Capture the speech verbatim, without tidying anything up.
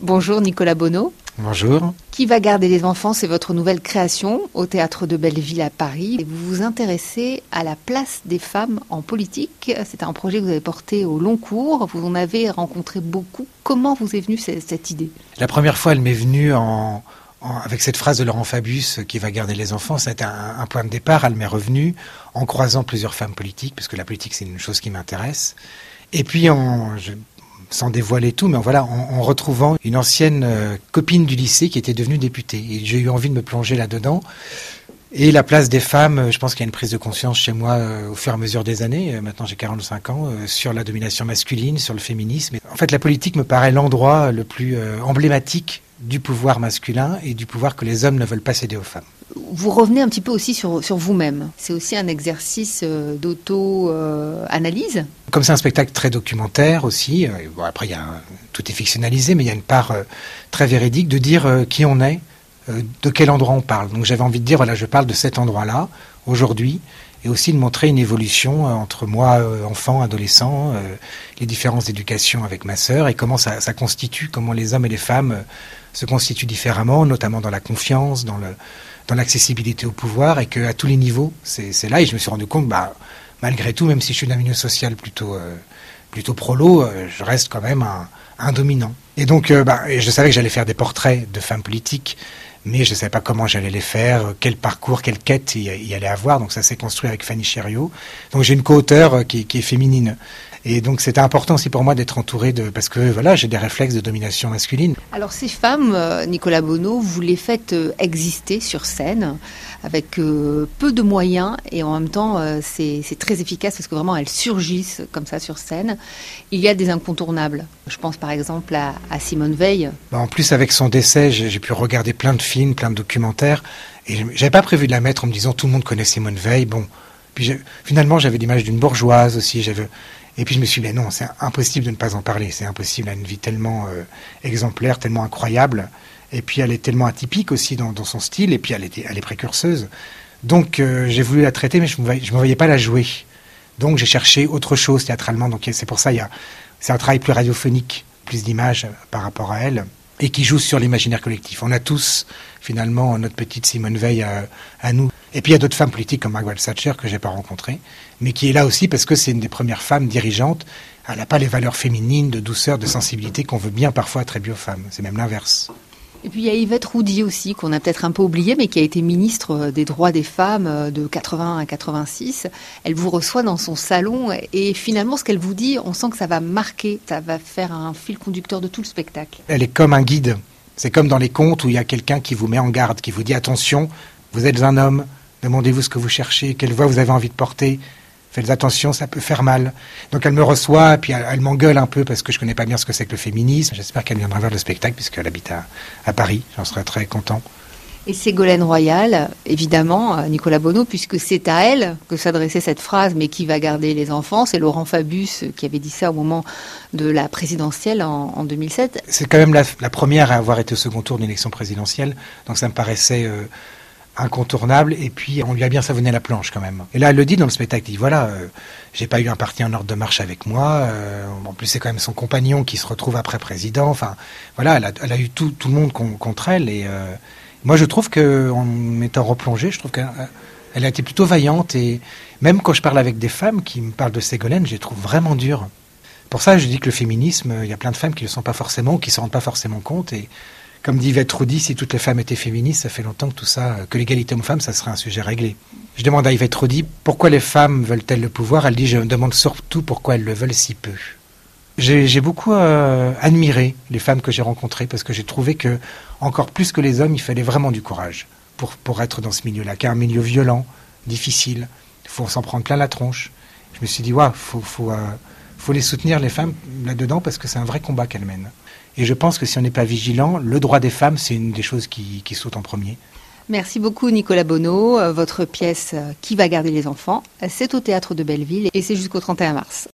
Bonjour Nicolas Bonneau. Bonjour. Qui va garder les enfants, c'est votre nouvelle création au Théâtre de Belleville à Paris. Et vous vous intéressez à la place des femmes en politique. C'est un projet que vous avez porté au long cours. Vous en avez rencontré beaucoup. Comment vous est venue cette, cette idée ? La première fois, elle m'est venue en, en, avec cette phrase de Laurent Fabius, qui va garder les enfants. C'était un, un point de départ. Elle m'est revenue en croisant plusieurs femmes politiques, parce que la politique, c'est une chose qui m'intéresse. Et puis, en... Je, sans dévoiler tout, mais voilà, en, en retrouvant une ancienne euh, copine du lycée qui était devenue députée. Et j'ai eu envie de me plonger là-dedans. Et la place des femmes, je pense qu'il y a une prise de conscience chez moi euh, au fur et à mesure des années, euh, maintenant j'ai quarante-cinq ans, euh, sur la domination masculine, sur le féminisme. Et en fait, la politique me paraît l'endroit le plus euh, emblématique du pouvoir masculin et du pouvoir que les hommes ne veulent pas céder aux femmes. Vous revenez un petit peu aussi sur, sur vous-même. C'est aussi un exercice euh, d'auto-analyse. Euh, Comme c'est un spectacle très documentaire aussi, euh, bon, après il y a un, tout est fictionnalisé, mais il y a une part euh, très véridique de dire euh, qui on est, euh, de quel endroit on parle. Donc j'avais envie de dire, voilà, je parle de cet endroit-là, aujourd'hui, et aussi de montrer une évolution euh, entre moi, euh, enfant, adolescent, euh, les différences d'éducation avec ma sœur, et comment ça, ça constitue, comment les hommes et les femmes euh, se constituent différemment, notamment dans la confiance, dans le dans l'accessibilité au pouvoir, et qu'à tous les niveaux, c'est, c'est là. Et je me suis rendu compte, bah, malgré tout, même si je suis d'un milieu social plutôt, euh, plutôt prolo, euh, je reste quand même un, un dominant. Et donc, euh, bah, et je savais que j'allais faire des portraits de femmes politiques, mais je ne savais pas comment j'allais les faire, quel parcours, quelle quête il y allait avoir. Donc ça s'est construit avec Fanny Chériot. Donc j'ai une co-auteure qui, qui est féminine. Et donc c'était important aussi pour moi d'être entouré de... Parce que voilà, j'ai des réflexes de domination masculine. Alors ces femmes, Nicolas Bonneau, vous les faites exister sur scène avec euh, peu de moyens et en même temps euh, c'est, c'est très efficace parce que vraiment elles surgissent comme ça sur scène. Il y a des incontournables. Je pense par exemple à, à Simone Veil. Bah en plus avec son décès, j'ai, j'ai pu regarder plein de films, plein de documentaires et j'avais pas prévu de la mettre en me disant tout le monde connaît Simone Veil. Bon, puis finalement j'avais l'image d'une bourgeoise aussi. J'avais... Et puis je me suis dit, mais non, c'est impossible de ne pas en parler. C'est impossible, elle a une vie tellement euh, exemplaire, tellement incroyable. Et puis elle est tellement atypique aussi dans, dans son style. Et puis elle, était, elle est précurseuse. Donc euh, j'ai voulu la traiter, mais je ne me, me voyais pas la jouer. Donc j'ai cherché autre chose théâtralement. Donc c'est pour ça, il y a, c'est un travail plus radiophonique, plus d'images par rapport à elle. Et qui joue sur l'imaginaire collectif. On a tous, finalement, notre petite Simone Veil à, à nous. Et puis il y a d'autres femmes politiques comme Margaret Thatcher que j'ai pas rencontrées, mais qui est là aussi parce que c'est une des premières femmes dirigeantes. Elle n'a pas les valeurs féminines, de douceur, de sensibilité qu'on veut bien parfois attribuer aux femmes. C'est même l'inverse. Et puis il y a Yvette Roudy aussi, qu'on a peut-être un peu oublié, mais qui a été ministre des droits des femmes de quatre-vingts à quatre-vingt-six. Elle vous reçoit dans son salon et finalement ce qu'elle vous dit, on sent que ça va marquer, ça va faire un fil conducteur de tout le spectacle. Elle est comme un guide. C'est comme dans les contes où il y a quelqu'un qui vous met en garde, qui vous dit attention, vous êtes un homme, demandez-vous ce que vous cherchez, quelle voix vous avez envie de porter. Faites attention, ça peut faire mal. Donc elle me reçoit, puis elle, elle m'engueule un peu parce que je connais pas bien ce que c'est que le féminisme. J'espère qu'elle viendra voir le spectacle puisqu'elle habite à, à Paris. J'en serais très content. Et Ségolène Royal, évidemment, Nicolas Bonneau, puisque c'est à elle que s'adressait cette phrase, mais qui va garder les enfants ? C'est Laurent Fabius qui avait dit ça au moment de la présidentielle en, en deux mille sept. C'est quand même la, la première à avoir été au second tour d'une élection présidentielle, donc ça me paraissait... Euh, incontournable, et puis on lui a bien savonné la planche quand même. Et là, elle le dit dans le spectacle, il dit voilà, euh, j'ai pas eu un parti en ordre de marche avec moi, euh, en plus c'est quand même son compagnon qui se retrouve après président, enfin voilà, elle a, elle a eu tout, tout le monde con, contre elle, et euh, moi je trouve qu'en m'étant replongé, je trouve qu'elle elle a été plutôt vaillante, et même quand je parle avec des femmes qui me parlent de Ségolène, je les trouve vraiment dures. Pour ça, je dis que le féminisme, il y a plein de femmes qui ne le sont pas forcément, qui ne se rendent pas forcément compte, et comme dit Yvette Roudy, si toutes les femmes étaient féministes, ça fait longtemps que tout ça, que l'égalité homme-femme, ça serait un sujet réglé. Je demande à Yvette Roudy, pourquoi les femmes veulent-elles le pouvoir ? Elle dit, je me demande surtout pourquoi elles le veulent si peu. J'ai, j'ai beaucoup euh, admiré les femmes que j'ai rencontrées, parce que j'ai trouvé que, encore plus que les hommes, il fallait vraiment du courage pour, pour être dans ce milieu-là, qui est un milieu violent, difficile, il faut s'en prendre plein la tronche. Je me suis dit, ouais, faut, faut, euh, faut les soutenir, les femmes, là-dedans, parce que c'est un vrai combat qu'elles mènent. Et je pense que si on n'est pas vigilant, le droit des femmes, c'est une des choses qui, qui saute en premier. Merci beaucoup Nicolas Bonneau. Votre pièce « Qui va garder les enfants ?» c'est au Théâtre de Belleville et c'est jusqu'au trente et un mars.